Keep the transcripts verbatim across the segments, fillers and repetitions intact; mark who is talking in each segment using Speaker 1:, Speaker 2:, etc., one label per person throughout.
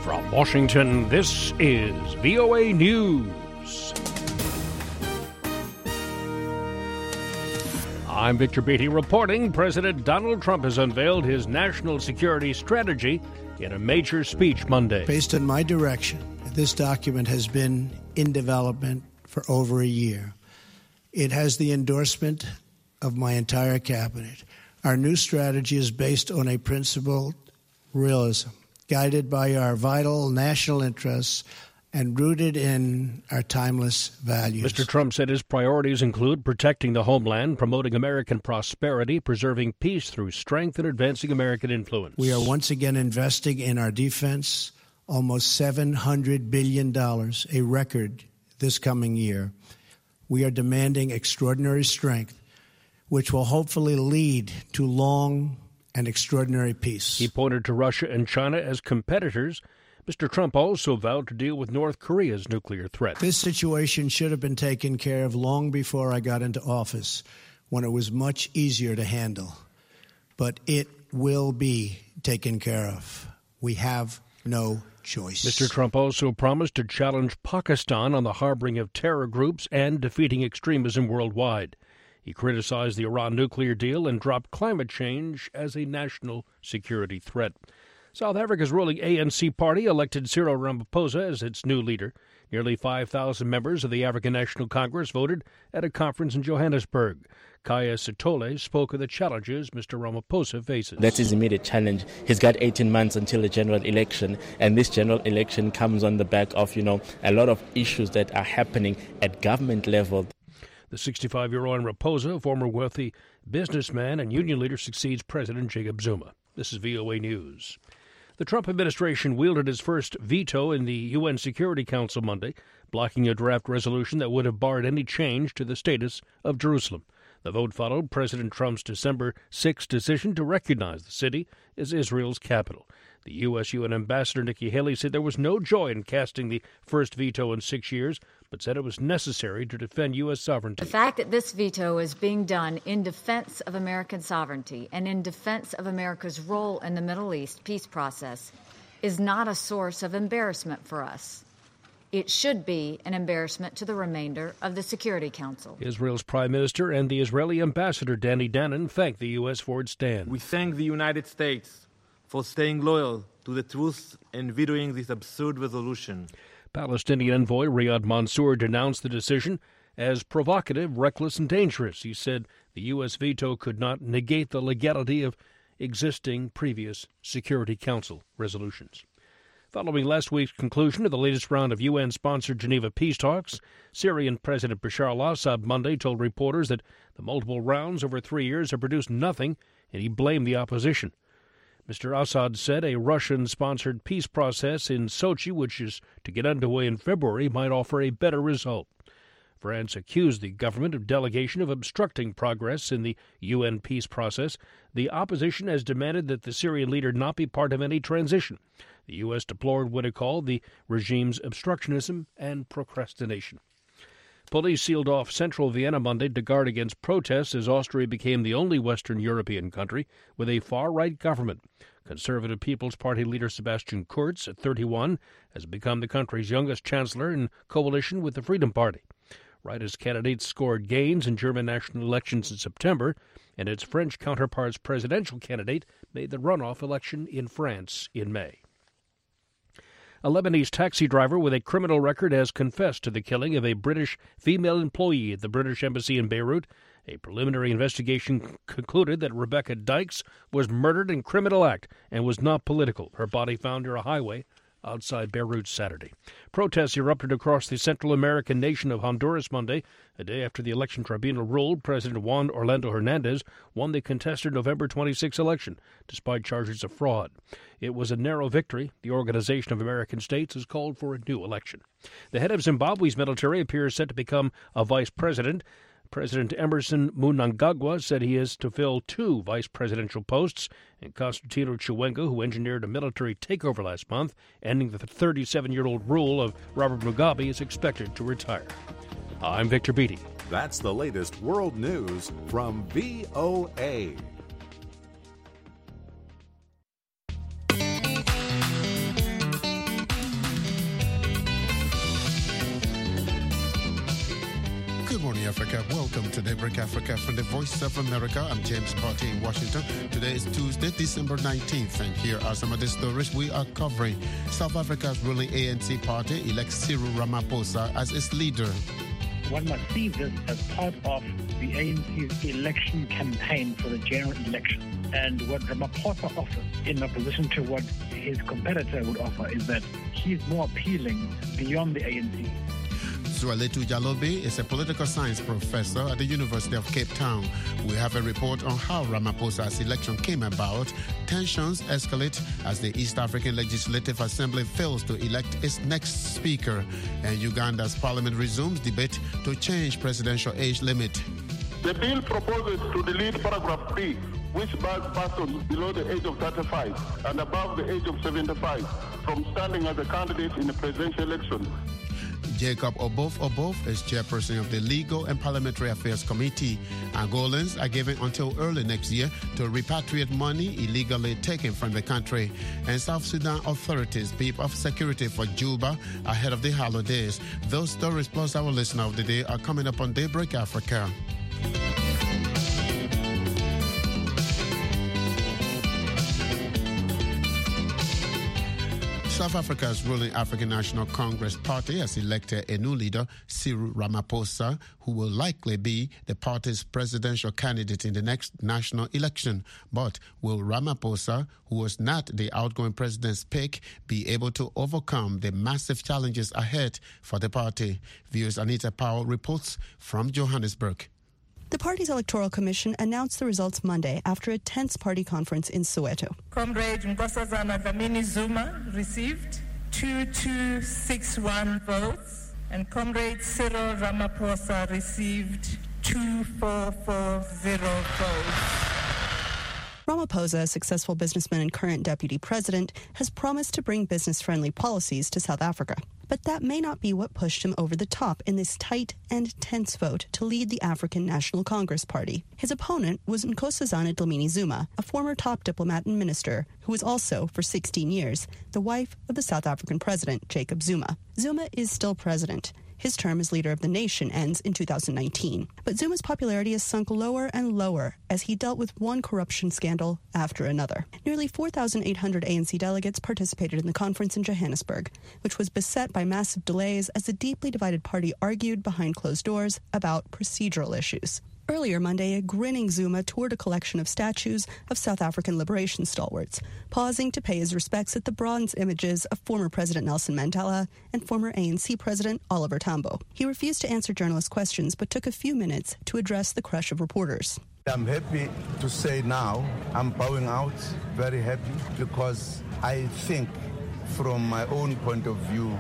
Speaker 1: From Washington, this is V O A News. I'm Victor Beatty reporting President Donald Trump has unveiled his national security strategy in a major speech Monday.
Speaker 2: Based on my direction, this document has been in development for over a year. It has the endorsement of my entire cabinet. Our new strategy is based on a principled realism, guided by our vital national interests and rooted in our timeless values.
Speaker 1: Mister Trump said his priorities include protecting the homeland, promoting American prosperity, preserving peace through strength, and advancing American influence.
Speaker 2: We are once again investing in our defense, almost seven hundred billion dollars, a record this coming year. We are demanding extraordinary strength, which will hopefully lead to long and extraordinary peace.
Speaker 1: He pointed to Russia and China as competitors. Mister Trump also vowed to deal with North Korea's nuclear threat.
Speaker 2: This situation should have been taken care of long before I got into office, when it was much easier to handle. But it will be taken care of. We have no choice.
Speaker 1: Mister Trump also promised to challenge Pakistan on the harboring of terror groups and defeating extremism worldwide. He criticized the Iran nuclear deal and dropped climate change as a national security threat. South Africa's ruling A N C party elected Cyril Ramaphosa as its new leader. Nearly five thousand members of the African National Congress voted at a conference in Johannesburg. Kaya Sithole spoke of the challenges Mister Ramaphosa faces.
Speaker 3: That's his immediate challenge. He's got eighteen months until the general election, and this general election comes on the back of, you know, a lot of issues that are happening at government level.
Speaker 1: The sixty-five-year-old Ramaphosa, former wealthy businessman and union leader, succeeds President Jacob Zuma. This is V O A News. The Trump administration wielded its first veto in the U N Security Council Monday, blocking a draft resolution that would have barred any change to the status of Jerusalem. The vote followed President Trump's December sixth decision to recognize the city as Israel's capital. The U S U N Ambassador Nikki Haley said there was no joy in casting the first veto in six years, but said it was necessary to defend U S sovereignty.
Speaker 4: The fact that this veto is being done in defense of American sovereignty and in defense of America's role in the Middle East peace process is not a source of embarrassment for us. It should be an embarrassment to the remainder of the Security Council.
Speaker 1: Israel's Prime Minister and the Israeli Ambassador Danny Danon thanked the U S for its stand.
Speaker 5: We thank the United States for staying loyal to the truth and vetoing this absurd resolution.
Speaker 1: Palestinian envoy Riyad Mansour denounced the decision as provocative, reckless, and dangerous. He said the U S veto could not negate the legality of existing previous Security Council resolutions. Following last week's conclusion of the latest round of U N-sponsored Geneva peace talks, Syrian President Bashar al-Assad Monday told reporters that the multiple rounds over three years have produced nothing, and he blamed the opposition. Mister Assad said a Russian-sponsored peace process in Sochi, which is to get underway in February, might offer a better result. France accused the government of delegation of obstructing progress in the U N peace process. The opposition has demanded that the Syrian leader not be part of any transition. The U S deplored what it called the regime's obstructionism and procrastination. Police sealed off central Vienna Monday to guard against protests as Austria became the only Western European country with a far-right government. Conservative People's Party leader Sebastian Kurz, at thirty-one, has become the country's youngest chancellor in coalition with the Freedom Party. Rightist candidates scored gains in German national elections in September, and its French counterpart's presidential candidate made the runoff election in France in May. A Lebanese taxi driver with a criminal record has confessed to the killing of a British female employee at the British Embassy in Beirut. A preliminary investigation concluded that Rebecca Dykes was murdered in criminal act and was not political. Her body found near a highway outside Beirut Saturday. Protests erupted across the Central American nation of Honduras Monday, a day after the election tribunal ruled President Juan Orlando Hernandez won the contested November twenty-sixth election, despite charges of fraud. It was a narrow victory. The Organization of American States has called for a new election. The head of Zimbabwe's military appears set to become a vice president. President Emerson Mnangagwa said he is to fill two vice presidential posts, and Constantino Chiwenga, who engineered a military takeover last month, ending the thirty-seven-year-old rule of Robert Mugabe, is expected to retire. I'm Victor Beatty.
Speaker 6: That's the latest world news from V O A.
Speaker 7: Africa. Welcome to Daybreak Africa from the Voice of America. I'm James Party in Washington. Today is Tuesday, December nineteenth, and here are some of the stories we are covering. South Africa's ruling A N C party elects Cyril Ramaphosa as its leader.
Speaker 8: One must see this as part of the A N C's election campaign for the general election. And what Ramaphosa offers, in opposition to what his competitor would offer, is that he's more appealing beyond the A N C.
Speaker 7: Zwelithini Jalobe is a political science professor at the University of Cape Town. We have a report on how Ramaphosa's election came about. Tensions escalate as the East African Legislative Assembly fails to elect its next speaker. And Uganda's parliament resumes debate to change presidential age limit.
Speaker 9: The bill proposes to delete paragraph B, which bars persons below the age of thirty-five and above the age of seventy-five from standing as a candidate in a presidential election.
Speaker 7: Jacob Obof Obof is chairperson of the Legal and Parliamentary Affairs Committee. Angolans are given until early next year to repatriate money illegally taken from the country. And South Sudan authorities beef up security for Juba ahead of the holidays. Those stories plus our listener of the day are coming up on Daybreak Africa. South Africa's ruling African National Congress Party has elected a new leader, Cyril Ramaphosa, who will likely be the party's presidential candidate in the next national election. But will Ramaphosa, who was not the outgoing president's pick, be able to overcome the massive challenges ahead for the party? Viewers Anita Powell reports from Johannesburg.
Speaker 10: The party's electoral commission announced the results Monday after a tense party conference in Soweto.
Speaker 11: Comrade Nkosazana Dlamini Zuma received two thousand two hundred sixty-one votes, and Comrade Cyril Ramaphosa received two thousand four hundred forty votes.
Speaker 10: Ramaphosa, a successful businessman and current deputy president, has promised to bring business-friendly policies to South Africa. But that may not be what pushed him over the top in this tight and tense vote to lead the African National Congress Party. His opponent was Nkosazana Dlamini Zuma, a former top diplomat and minister who was also, for sixteen years, the wife of the South African president, Jacob Zuma. Zuma is still president. His term as leader of the nation ends in two thousand nineteen. But Zuma's popularity has sunk lower and lower as he dealt with one corruption scandal after another. Nearly four thousand eight hundred A N C delegates participated in the conference in Johannesburg, which was beset by massive delays as the deeply divided party argued behind closed doors about procedural issues. Earlier Monday, a grinning Zuma toured a collection of statues of South African liberation stalwarts, pausing to pay his respects at the bronze images of former President Nelson Mandela and former A N C President Oliver Tambo. He refused to answer journalists' questions, but took a few minutes to address the crush of reporters.
Speaker 12: I'm happy to say now I'm bowing out, very happy, because I think from my own point of view,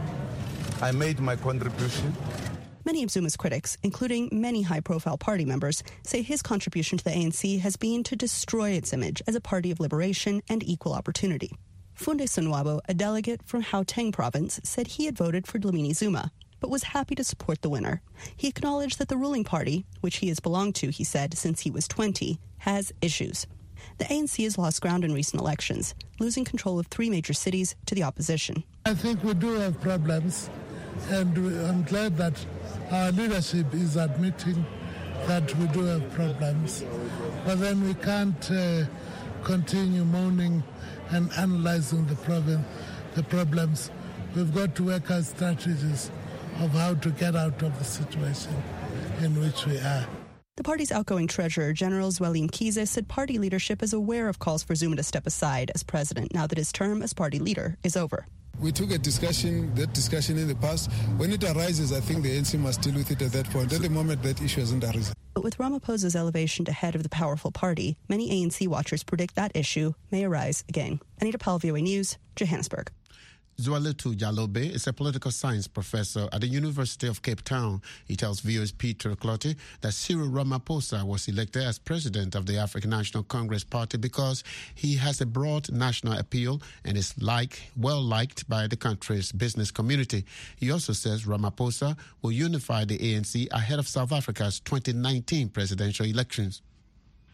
Speaker 12: I made my contribution.
Speaker 10: Many of Zuma's critics, including many high-profile party members, say his contribution to the A N C has been to destroy its image as a party of liberation and equal opportunity. Funde Sonwabo, a delegate from Gauteng province, said he had voted for Dlamini Zuma, but was happy to support the winner. He acknowledged that the ruling party, which he has belonged to, he said, since he was twenty, has issues. The A N C has lost ground in recent elections, losing control of three major cities to the opposition.
Speaker 13: I think we do have problems, and I'm glad that our leadership is admitting that we do have problems, but then we can't uh, continue moaning and analyzing the problem, the problems. We've got to work out strategies of how to get out of the situation in which we are.
Speaker 10: The party's outgoing Treasurer General Zweli Mkhize said party leadership is aware of calls for Zuma to step aside as president now that his term as party leader is over.
Speaker 14: We took a discussion, that discussion in the past. When it arises, I think the A N C must deal with it at that point. At the moment, that issue hasn't arisen.
Speaker 10: But with Ramaphosa's elevation to head of the powerful party, many A N C watchers predict that issue may arise again. Anita Powell, V O A News, Johannesburg.
Speaker 7: Zwelithini Jalobe is a political science professor at the University of Cape Town. He tells viewers Peter Clotty that Cyril Ramaphosa was elected as president of the African National Congress Party because he has a broad national appeal and is like, well liked by the country's business community. He also says Ramaphosa will unify the A N C ahead of South Africa's twenty nineteen presidential elections.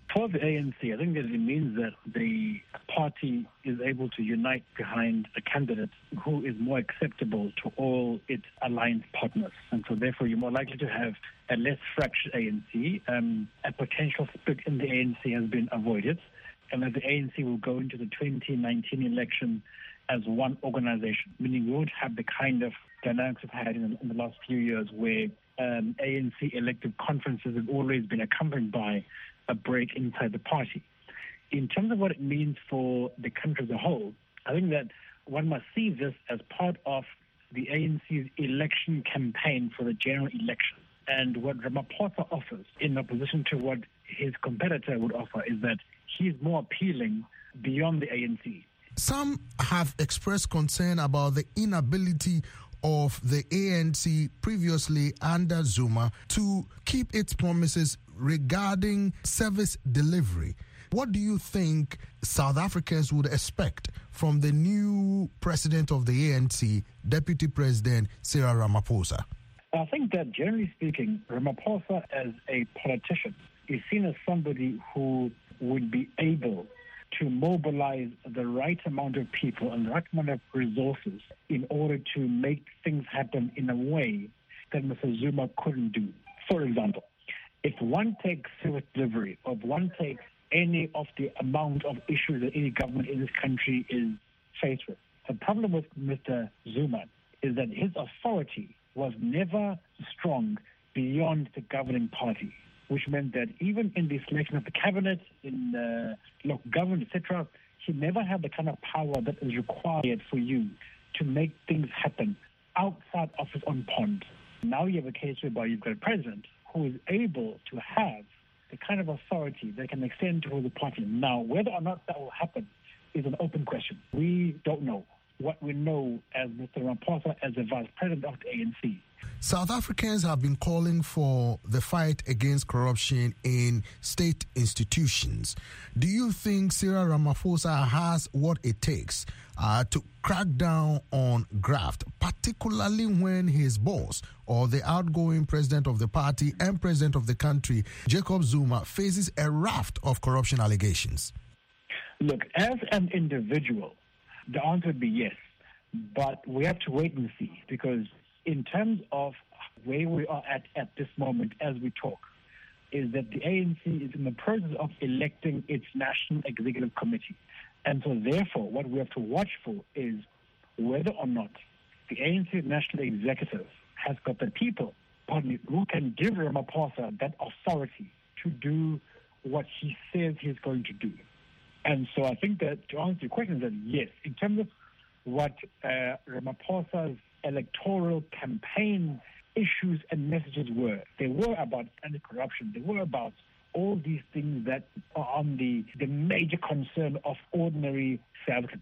Speaker 8: For the A N C, I think that it means that the party is able to unite behind a candidate who is more acceptable to all its alliance partners. And so therefore you're more likely to have a less fractured A N C. Um, a potential split in the A N C has been avoided, and that the A N C will go into the twenty nineteen election as one organization, meaning we won't have the kind of dynamics we've had in, in the last few years where um, A N C elective conferences have always been accompanied by a break inside the party. In terms of what it means for the country as a whole, I think that one must see this as part of the A N C's election campaign for the general election. And what Ramaphosa offers, in opposition to what his competitor would offer, is that he's more appealing beyond the A N C.
Speaker 15: Some have expressed concern about the inability of the A N C previously under Zuma to keep its promises regarding service delivery. What do you think South Africans would expect from the new president of the A N C, Deputy President Cyril Ramaphosa?
Speaker 8: I think that generally speaking, Ramaphosa as a politician is seen as somebody who would be able to mobilize the right amount of people and the right amount of resources in order to make things happen in a way that Mister Zuma couldn't do. For example, if one takes service delivery, or if one takes any of the amount of issues that any government in this country is faced with, the problem with Mister Zuma is that his authority was never strong beyond the governing party, which meant that even in the selection of the cabinet, in uh, local government, et cetera, he never had the kind of power that is required for you to make things happen outside of his own pond. Now you have a case whereby you've got a president who is able to have the kind of authority that can extend to the party. Now, whether or not that will happen is an open question. We don't know. What we know as Mister Ramaphosa as the vice president of the A N C.
Speaker 15: South Africans have been calling for the fight against corruption in state institutions. Do you think Cyril Ramaphosa has what it takes uh, to crack down on graft, particularly when his boss or the outgoing president of the party and president of the country, Jacob Zuma, faces a raft of corruption allegations?
Speaker 8: Look, as an individual, the answer would be yes, but we have to wait and see, because in terms of where we are at at this moment as we talk, is that the A N C is in the process of electing its National Executive Committee. And so therefore, what we have to watch for is whether or not the A N C National Executive has got the people, pardon me, who can give Ramaphosa that authority to do what he says he's going to do. And so I think that to answer your question is that yes, in terms of what uh, Ramaphosa's electoral campaign issues and messages were, they were about anti-corruption, they were about all these things that are on the, the major concern of ordinary South Africans.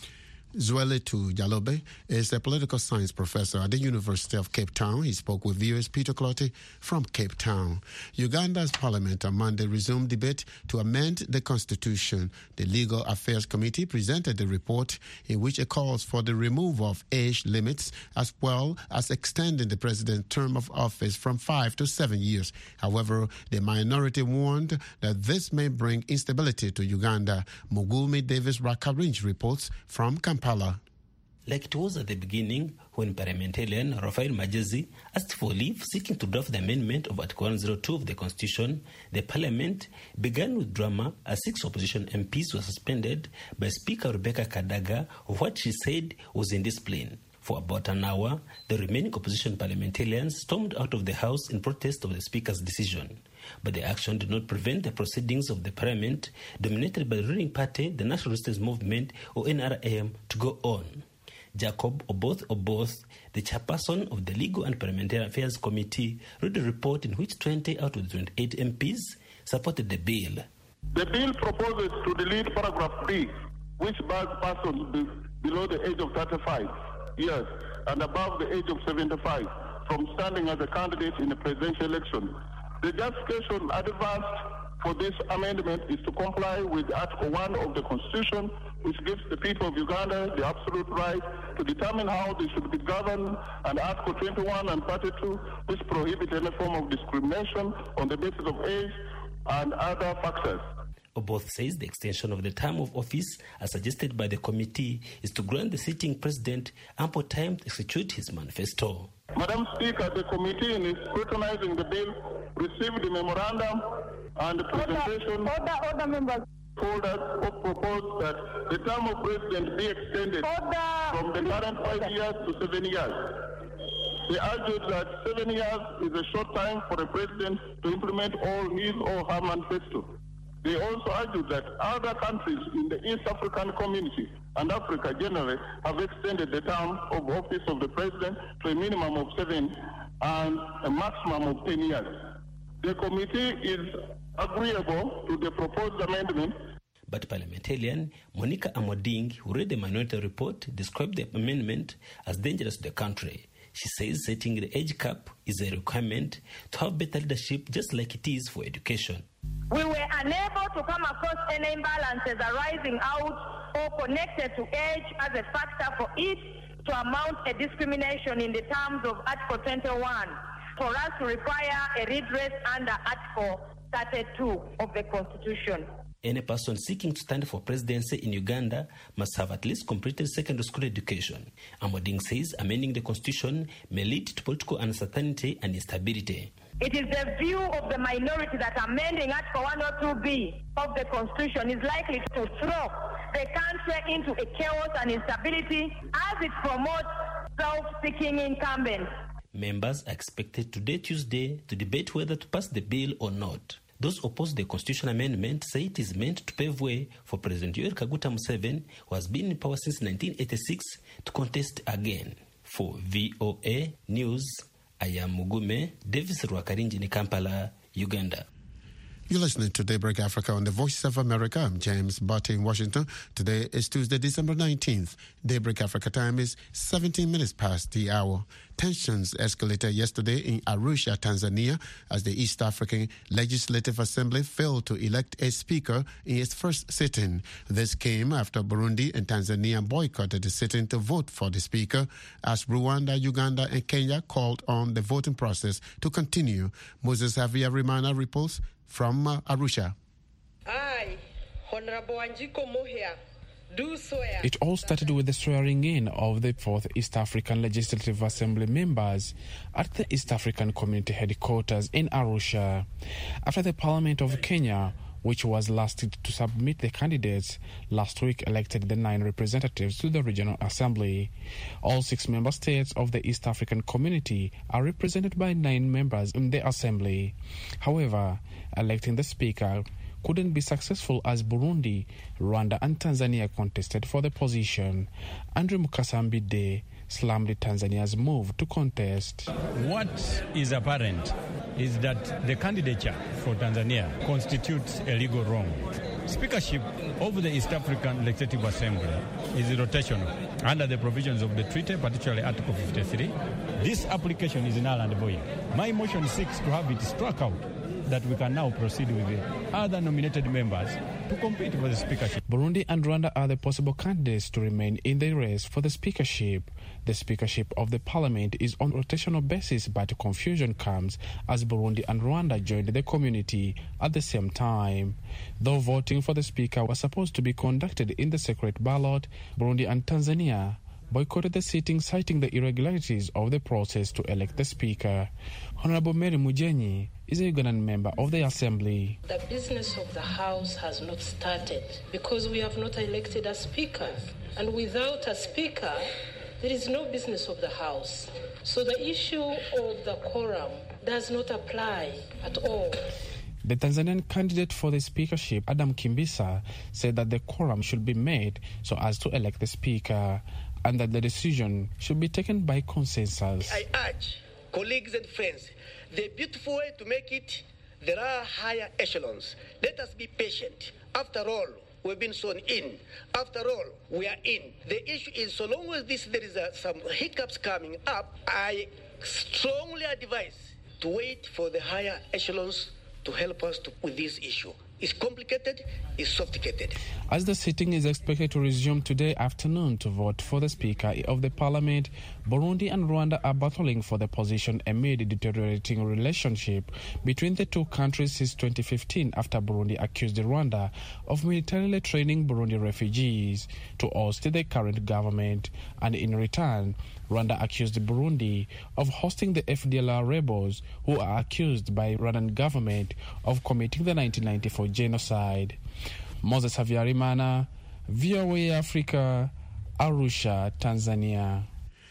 Speaker 7: Zwelithi Jalobe is a political science professor at the University of Cape Town. He spoke with viewers Peter Clotty from Cape Town. Uganda's parliament on Monday resumed debate to amend the constitution. The Legal Affairs Committee presented the report in which it calls for the removal of age limits as well as extending the president's term of office from five to seven years. However, the minority warned that this may bring instability to Uganda. Mugulmi Davis Rakarinj reports from Kampala.
Speaker 16: Like it was at the beginning when parliamentarian Raphael Majezi asked for leave seeking to draft the amendment of Article one oh two of the Constitution, the parliament began with drama as six opposition M Ps were suspended by Speaker Rebecca Kadaga of what she said was indiscipline. For about an hour, the remaining opposition parliamentarians stormed out of the House in protest of the Speaker's decision. But the action did not prevent the proceedings of the parliament, dominated by the ruling party, the National Resistance Movement, or N R M, to go on. Jacob Oboth Oboth, the chairperson of the Legal and Parliamentary Affairs Committee, read a report in which twenty out of the twenty-eight M Ps supported the bill.
Speaker 9: The bill proposes to delete paragraph B, which bars persons be below the age of thirty-five years and above the age of seventy-five from standing as a candidate in a presidential election. The justification advanced for this amendment is to comply with Article one of the Constitution, which gives the people of Uganda the absolute right to determine how they should be governed, and Article twenty-one and thirty-two, which prohibit any form of discrimination on the basis of age and other factors.
Speaker 16: Oboth says the extension of the term of office, as suggested by the committee, is to grant the sitting president ample time to execute his manifesto.
Speaker 9: Madam Speaker, the committee in scrutinizing the bill received the memorandum and the presentation.
Speaker 17: Order, order, order members.
Speaker 9: Folders proposed that the term of president be extended order. from the current five years to seven years. They argued that seven years is a short time for a president to implement all his or her manifesto. They also argued that other countries in the East African community and Africa generally have extended the term of office of the president to a minimum of seven and a maximum of ten years. The committee is agreeable to the proposed amendment.
Speaker 16: But parliamentarian Monica Amoding, who read the minority report, described the amendment as dangerous to the country. She says setting the age cap is a requirement to have better leadership, just like it is for education.
Speaker 17: We were unable to come across any imbalances arising out or connected to age as a factor for it to amount a discrimination in the terms of Article twenty-one for us to require a redress under Article thirty-two of the Constitution.
Speaker 16: Any person seeking to stand for presidency in Uganda must have at least completed secondary school education. Amoding says amending the constitution may lead to political uncertainty and instability.
Speaker 17: It is the view of the minority that amending Article one oh two B of the Constitution is likely to throw the country into a chaos and instability as it promotes self-seeking incumbents.
Speaker 16: Members are expected today, Tuesday, to debate whether to pass the bill or not. Those opposed the constitution amendment say it is meant to pave way for President Yoweri Kaguta Museveni, who has been in power since nineteen eighty-six, to contest again. For V O A News, I am Mugume Davis Rwakarinji in Kampala, Uganda.
Speaker 7: You're listening to Daybreak Africa on the Voice of America. I'm James Barty in Washington. Today is Tuesday, December nineteenth. Daybreak Africa time is seventeen minutes past the hour. Tensions escalated yesterday in Arusha, Tanzania, as the East African Legislative Assembly failed to elect a speaker in its first sitting. This came after Burundi and Tanzania boycotted the sitting to vote for the speaker, as Rwanda, Uganda, and Kenya called on the voting process to continue. Moses Javier Rimana reports from uh, Arusha.
Speaker 18: I, Honorable Wanjiko Muhia, do swear.
Speaker 19: It all started with the swearing in of the fourth East African Legislative Assembly members at the East African Community Headquarters in Arusha. After the Parliament of Kenya, which was last to submit the candidates, last week elected the nine representatives to the Regional Assembly. All six member states of the East African Community are represented by nine members in the Assembly. However, electing the Speaker couldn't be successful as Burundi, Rwanda and Tanzania contested for the position. Andrew Mukasambide slammed Tanzania's move to contest.
Speaker 20: What is apparent is that the candidature for Tanzania constitutes a legal wrong. Speakership of the East African Legislative Assembly is rotational under the provisions of the treaty, particularly Article fifty-three. This application is null and void. My motion seeks to have it struck out that we can now proceed with the other nominated members to compete for the speakership.
Speaker 19: Burundi and Rwanda are the possible candidates to remain in the race for the speakership. The speakership of the parliament is on rotational basis, but confusion comes as Burundi and Rwanda joined the community at the same time. Though voting for the speaker was supposed to be conducted in the secret ballot, Burundi and Tanzania boycotted the sitting, citing the irregularities of the process to elect the speaker. Honorable Mary Mujenyi is a Ugandan member of the Assembly.
Speaker 18: The business of the House has not started because we have not elected a speaker. And without a speaker, there is no business of the House. So the issue of the quorum does not apply at all.
Speaker 19: The Tanzanian candidate for the speakership, Adam Kimbisa, said that the quorum should be made so as to elect the speaker, and that the decision should be taken by consensus.
Speaker 21: I urge colleagues and friends, the beautiful way to make it, there are higher echelons. Let us be patient. After all, we've been sworn in. After all, we are in. The issue is, so long as this, there is a, some hiccups coming up, I strongly advise to wait for the higher echelons to help us to, with this issue. It's complicated, it's sophisticated.
Speaker 19: As the sitting is expected to resume today afternoon to vote for the Speaker of the Parliament, Burundi and Rwanda are battling for the position amid a deteriorating relationship between the two countries since twenty fifteen, after Burundi accused Rwanda of militarily training Burundi refugees to oust the current government, and in return, Rwanda accused Burundi of hosting the F D L R rebels, who are accused by Rwandan government of committing the nineteen ninety-four genocide. Moses Havyarimana, V O A Africa, Arusha, Tanzania.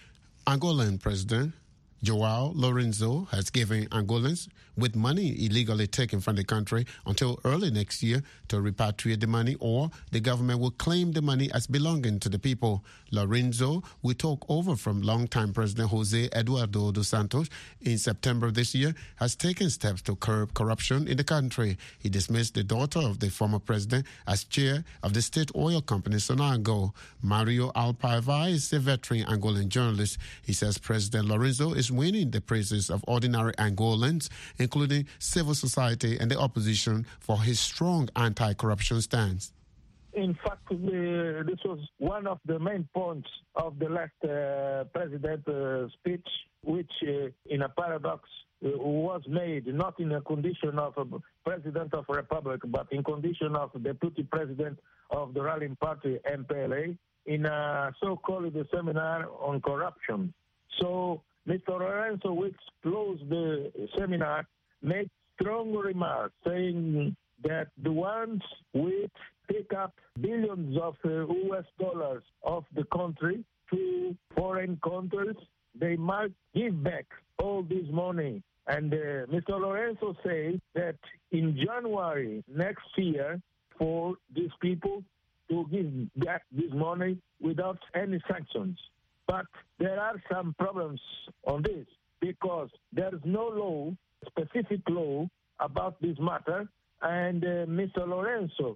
Speaker 7: Angolan President Joao Lorenzo has given Angolans with money illegally taken from the country until early next year to repatriate the money, or the government will claim the money as belonging to the people. Lorenzo will talk over from longtime President Jose Eduardo dos Santos in September this year, has taken steps to curb corruption in the country. He dismissed the daughter of the former president as chair of the state oil company Sonago. Mario Alpaiva is a veteran Angolan journalist. He says President Lorenzo is winning the praises of ordinary Angolans, including civil society and the opposition, for his strong anti-corruption stance.
Speaker 2: In fact, the, this was one of the main points of the last uh, president's uh, speech, which, uh, in a paradox, uh, was made not in a condition of a president of a republic, but in condition of deputy president of the ruling party, M P L A, in a so-called seminar on corruption. So Mister Lorenzo, which closed the seminar, made strong remarks saying that the ones which take up billions of uh, U S dollars of the country to foreign countries, they might give back all this money. And uh, Mister Lorenzo says that in January next year, for these people to give back this money without any sanctions. But there are some problems on this, because there is no law, specific law, about this matter, and uh, Mister Lorenzo,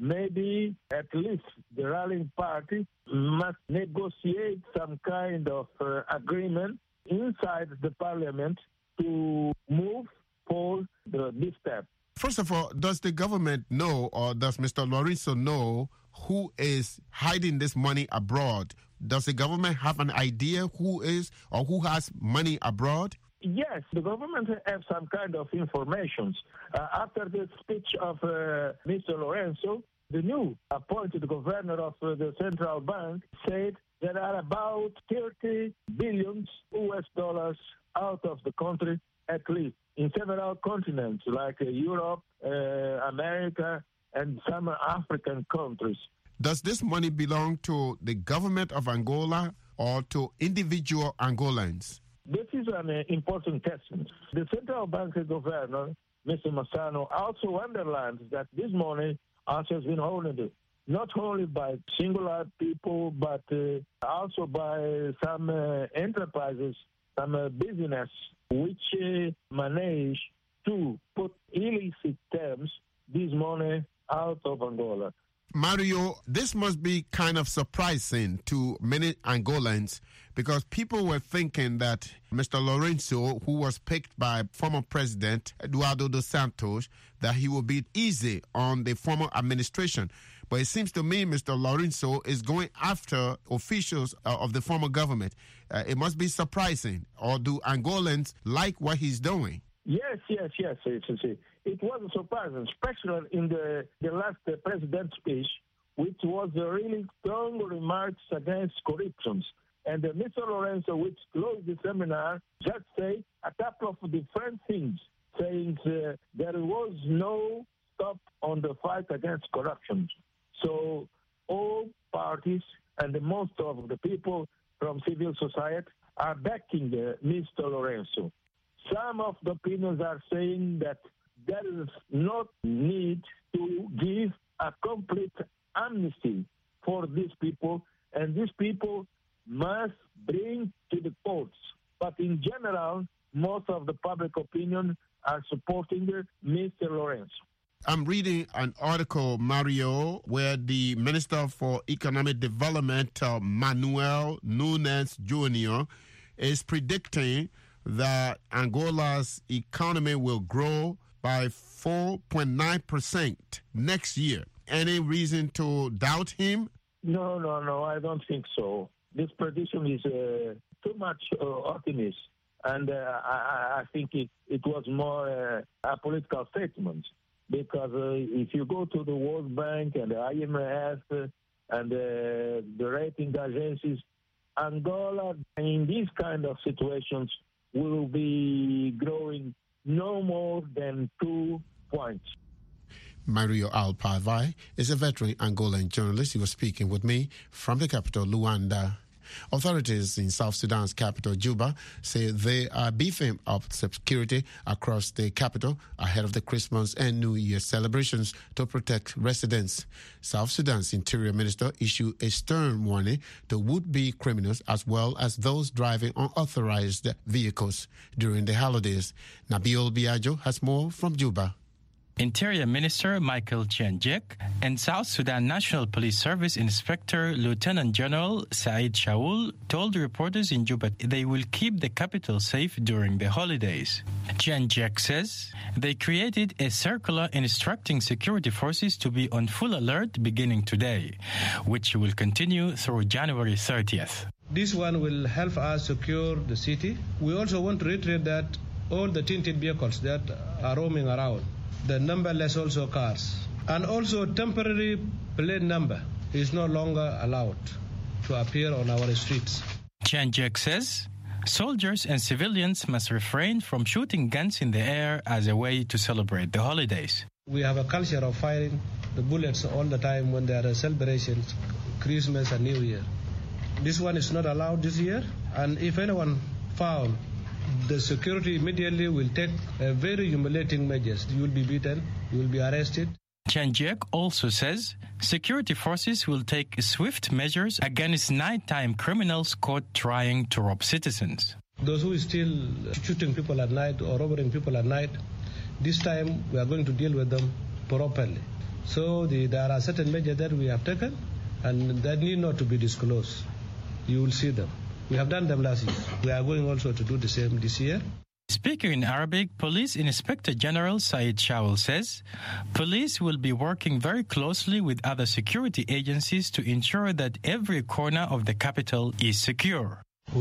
Speaker 2: maybe at least the ruling party must negotiate some kind of uh, agreement inside the parliament to move for the, this step.
Speaker 7: First of all, does the government know, or does Mister Lorenzo know, who is hiding this money abroad? Does the government have an idea who is or who has money abroad?
Speaker 2: Yes, the government has some kind of information. Uh, after the speech of uh, Mister Lorenzo, the new appointed governor of uh, the central bank said there are about thirty billion U S dollars out of the country, at least, in several continents like uh, Europe, uh, America, and some African countries.
Speaker 7: Does this money belong to the government of Angola or to individual Angolans?
Speaker 2: This is an uh, important question. The central bank governor, Mister Massano, also underlines that this money also has been owned not only by singular people, but uh, also by some uh, enterprises, some uh, business, which uh, manage to put illicit terms this money out of Angola.
Speaker 7: Mario, this must be kind of surprising to many Angolans, because people were thinking that Mister Lorenzo, who was picked by former President Eduardo dos Santos, that he would be easy on the former administration. But it seems to me Mister Lorenzo is going after officials uh, of the former government. Uh, it must be surprising. Or do Angolans like what he's doing?
Speaker 2: Yes, yes, yes. It's, it's, it was a surprise, especially in the, the last uh, president's speech, which was uh, really strong remarks against corruption. And uh, Mister Lorenzo, which closed the seminar, just say a couple of different things, saying uh, there was no stop on the fight against corruption. So all parties and the most of the people from civil society are backing uh, Mister Lorenzo. Some of the opinions are saying that there is no need to give a complete amnesty for these people, and these people must bring to the courts. But in general, most of the public opinion are supporting Mister Lorenzo.
Speaker 7: I'm reading an article, Mario, where the Minister for Economic Development, uh, Manuel Nunes Junior, is predicting that Angola's economy will grow by four point nine percent next year. Any reason to doubt him?
Speaker 2: No, no, no, I don't think so. This prediction is uh, too much uh, optimism, and uh, I, I think it, it was more uh, a political statement, because uh, if you go to the World Bank and the I M F uh, and uh, the rating agencies, Angola in these kind of situations will be growing no more than two points.
Speaker 7: Mario Alpavai is a veteran Angolan journalist. He was speaking with me from the capital, Luanda. Authorities in South Sudan's capital, Juba, say they are beefing up security across the capital ahead of the Christmas and New Year celebrations to protect residents. South Sudan's Interior Minister issued a stern warning to would-be criminals as well as those driving unauthorized vehicles during the holidays. Nabil Biagio has more from Juba.
Speaker 3: Interior Minister Michael Chianjek and South Sudan National Police Service Inspector Lieutenant General Said Shaul told reporters in Juba they will keep the capital safe during the holidays. Chianjek says they created a circular instructing security forces to be on full alert beginning today, which will continue through January thirtieth.
Speaker 22: This one will help us secure the city. We also want to reiterate that all the tinted vehicles that are roaming around, the numberless also cars, and also temporary plate number is no longer allowed to appear on our streets.
Speaker 3: Chianjek says soldiers and civilians must refrain from shooting guns in the air as a way to celebrate the holidays.
Speaker 22: We have a culture of firing the bullets all the time when there are celebrations, Christmas and New Year. This one is not allowed this year, and if anyone found, the security immediately will take uh, very humiliating measures. You will be beaten, you will be arrested.
Speaker 3: Chianjek also says security forces will take swift measures against nighttime criminals caught trying to rob citizens.
Speaker 22: Those who are still shooting people at night or robbing people at night, this time we are going to deal with them properly. So the, there are certain measures that we have taken and that need not to be disclosed. You will see them. We have done them last year. We are going also to do the same this year.
Speaker 3: Speaking in Arabic, Police Inspector General Said Shaul says police will be working very closely with other security agencies to ensure that every corner of the capital is secure.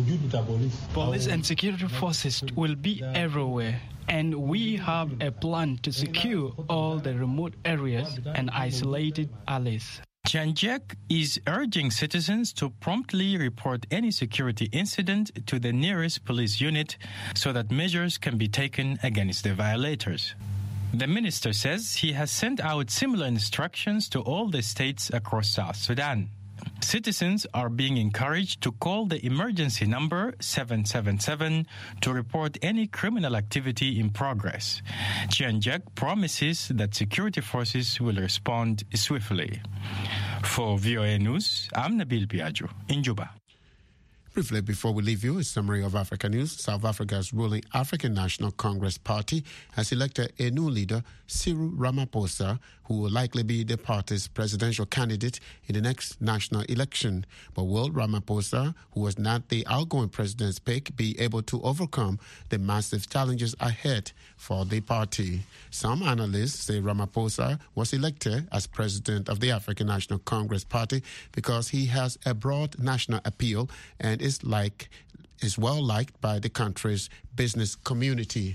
Speaker 23: Police and security forces will be everywhere, and we have a plan to secure all the remote areas and isolated alleys.
Speaker 3: Chianjek is urging citizens to promptly report any security incident to the nearest police unit so that measures can be taken against the violators. The minister says he has sent out similar instructions to all the states across South Sudan. Citizens are being encouraged to call the emergency number seven seven seven to report any criminal activity in progress. Chianjek promises that security forces will respond swiftly. For V O A News, I'm Nabil Biagio in Juba.
Speaker 7: Briefly, before we leave you, a summary of Africa news. South Africa's ruling African National Congress Party has elected a new leader, Cyril Ramaphosa, who will likely be the party's presidential candidate in the next national election. But will Ramaphosa, who was not the outgoing president's pick, be able to overcome the massive challenges ahead for the party? Some analysts say Ramaphosa was elected as president of the African National Congress Party because he has a broad national appeal and is like is well liked by the country's business community.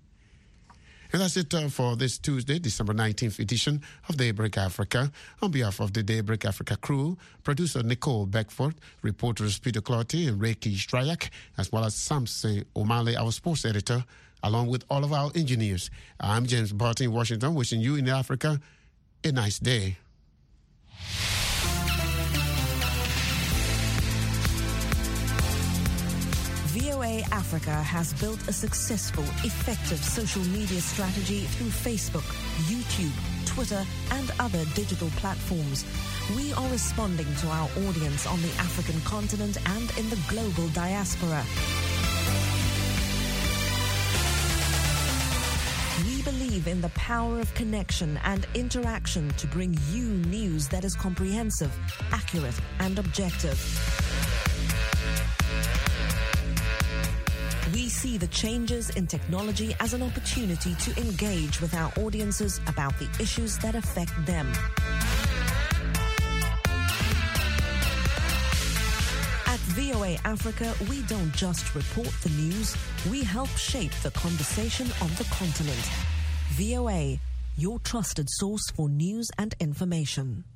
Speaker 7: And that's it uh, for this Tuesday, December nineteenth edition of Daybreak Africa. On behalf of the Daybreak Africa crew, producer Nicole Beckford, reporters Peter Clotty and Reiki Strayak, as well as Samson O'Malley, our sports editor, along with all of our engineers. I'm James Barton in Washington, wishing you in Africa a nice day.
Speaker 24: V O A Africa has built a successful, effective social media strategy through Facebook, YouTube, Twitter, and other digital platforms. We are responding to our audience on the African continent and in the global diaspora. We believe in the power of connection and interaction to bring you news that is comprehensive, accurate, and objective. We see the changes in technology as an opportunity to engage with our audiences about the issues that affect them. At V O A Africa, we don't just report the news, we help shape the conversation on the continent. V O A, your trusted source for news and information.